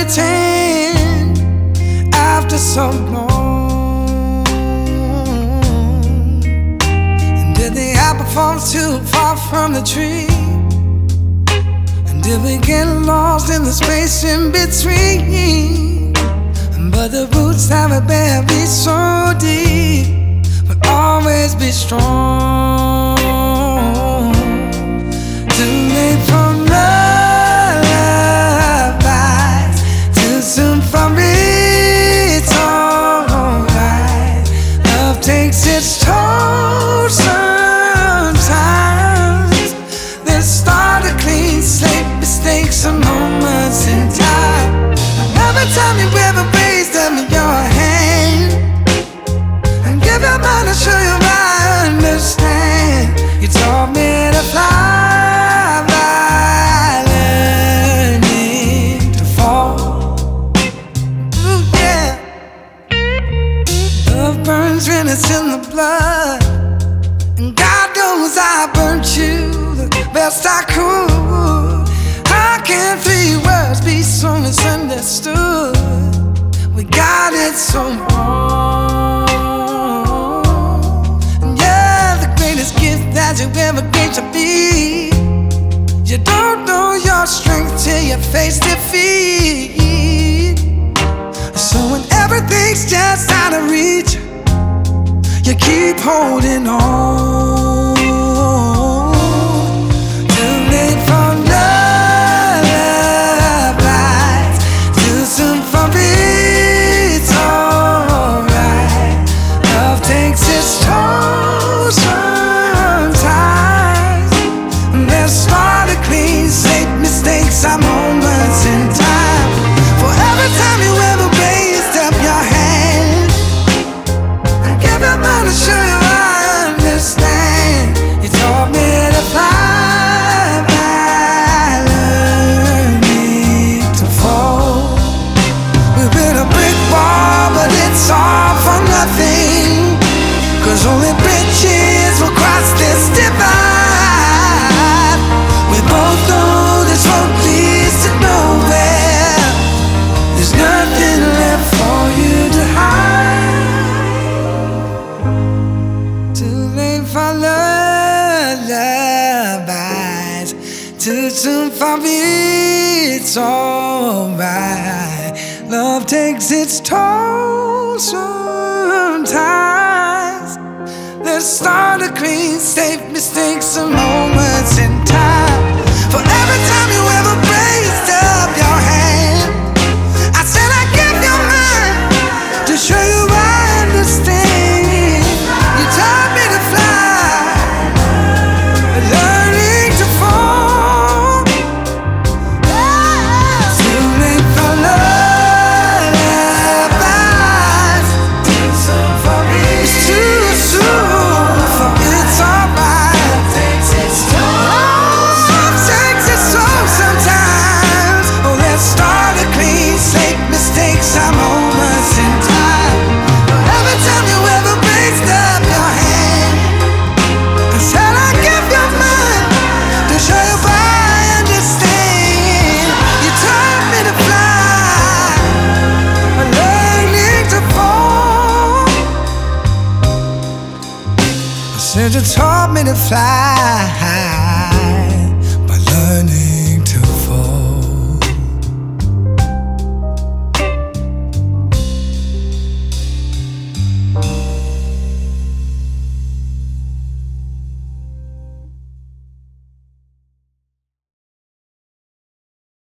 return after so long? And did the apple fall too far from the tree? And did we get lost in the space in between? But the roots never bear be so deep, but always be strong. Too late for lullabies, too soon for me, it's alright. Love takes its toll sometimes. Let's start a clean slate, mistakes and moments in time. Every time you ever raised up your hand and give your mind to show you I understand. You taught me to fly by learning to fall. Ooh, yeah. Love burns when it's in the blood, and God knows I burnt you the best I could. How can 3 words be so misunderstood? We got it so wrong. And yeah, the greatest gift that you ever gave to me. You don't know your strength till you face defeat. So when everything's just out of reach, you keep holding on. Too late for lullabies, too soon for me, it's alright. Love takes its toll sometimes. Let's start a clean slate, mistakes are moments in time. For every time you ever raised up your hand and give your mind to show you I understand. You taught me to fly by learning to fall. We built a brick wall, but it's all for nothing, 'cause only bridges will cross this divide. We both know this road leads to nowhere. There's nothing left for you to hide. Too late for lullabies, too soon for me, it's alright. Love takes its toll sometimes. Let's start a clean, safe, mistakes and moments in time. For every time you ever raised up your hand, I said I give you mine to show you I understand. You taught me to fly, learning to fall. Too late for lullabies, too soon for me, it's too soon for it's alright. Love takes its toll sometimes. Oh, let's start a clean slate, mistakes are moments in time. Every time you ever raised up your hand, I said I give you mine to show you I understand. You taught me to fly, learning to fall. I said you taught me to fly.